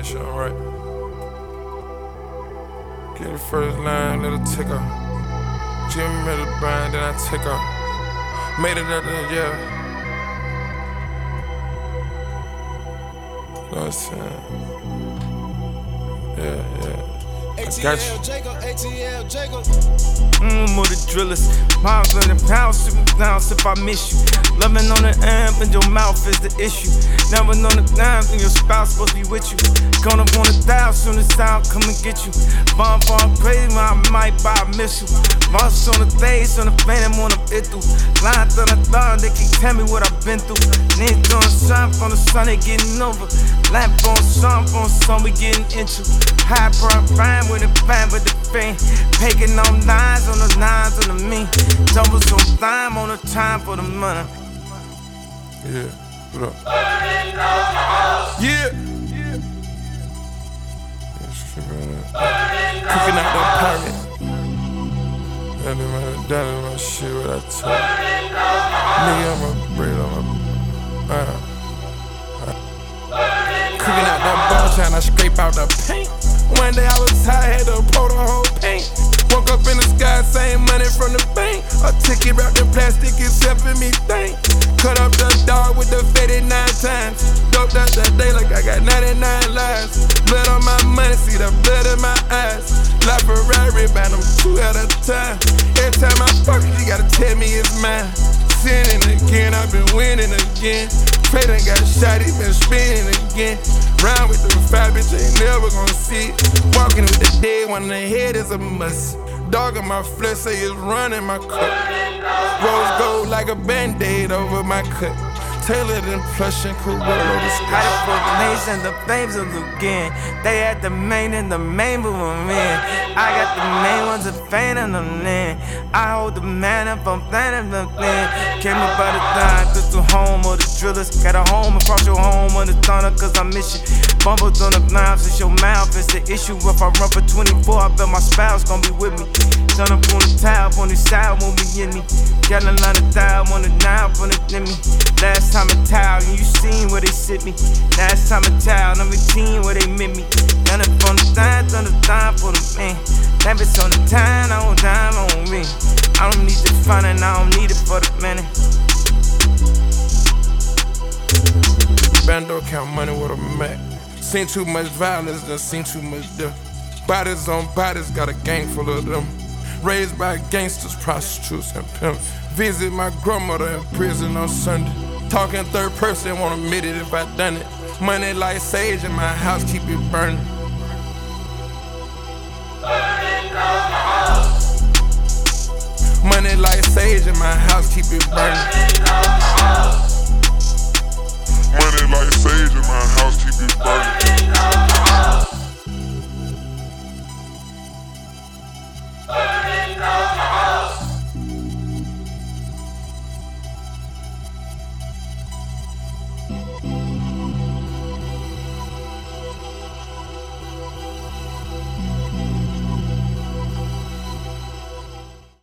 make sure I'm right. Get the first line, let it tick off. Jimmy made the bind, then I take off. Made it out there, yeah. You know what I'm saying? Yeah. I got you. ATL Jacob. More the drillers, miles in the pound, super down if I miss you. Loving on the amp and your mouth is the issue. Never on the dime and your spouse supposed to be with you. Gonna wanna die soon as I'll come and get you. Bomb crazy, I might buy a missile. Monsters on the stage, on the phantom, on the bit through. Lines on the thorn, they can tell me what I've been through. Niggas doing something on the sun, they getting over. Lamp on some, we getting into. High prime with a fan, with the pain. Taking on lines on the lines on the me. Doubles on time on the time for the money. Yeah, what up? Yeah. Cooking out that pirate. That is my shit, what I tell you. Nigga, I'm a braid on my. Cooking out that ball, trying to scrape out the paint. One day I was high, had to pour the whole paint. Woke up in the sky, same money from the bank. A ticket wrapped in plastic is helping me think. Cut up the dog with the faded 9 times. Doped out that day like I got 99 lives. Blood on my money, see the blood in my eyes. Like Ferrari, buy them 2 at a time. Every time I fuck it, you gotta tell me it's mine. Sinning again, I've been winning again. Trey done got shot, he been spinning again. Round with the 5, bitch, ain't never gonna see it. Walking with the dead one in the head is a must. Dog in my flesh say it's running my cup. Rose gold like a band-aid over my cut. Tailored in plush and Corolla the sky. Out of the nation, the flames of again. They had the main and the main but I'm in. I got the main ones a fan and I'm in. I hold the man up, I'm planning the thing. Came up out of time, took the home of the drillers. Got a home across your home on the thunder, cause I miss you. Bumbled on the knives, it's your mouth, it's the issue. If I run for 24, I bet my spouse gon' be with me. Turn up on the towel, on the side won't be in me. Got a line of dial on the knife, on the me. Last time a towel, and you seen where they sit me. Last time a towel, number 10 where they met me. Done it from the time for the man. That bitch on the time, I don't dime on me. I don't need the fun and I don't need it for the minute. Bando count money with a Mac. Seen too much violence, done seen too much death. Bodies on bodies, got a gang full of them. Raised by gangsters, prostitutes, and pimps. Visit my grandmother in prison on Sunday. Talking third person, won't admit it if I done it. Money like sage in my house, keep it burning. Money like sage in my house, keep it burning. Money like sage in my house, keep it burning.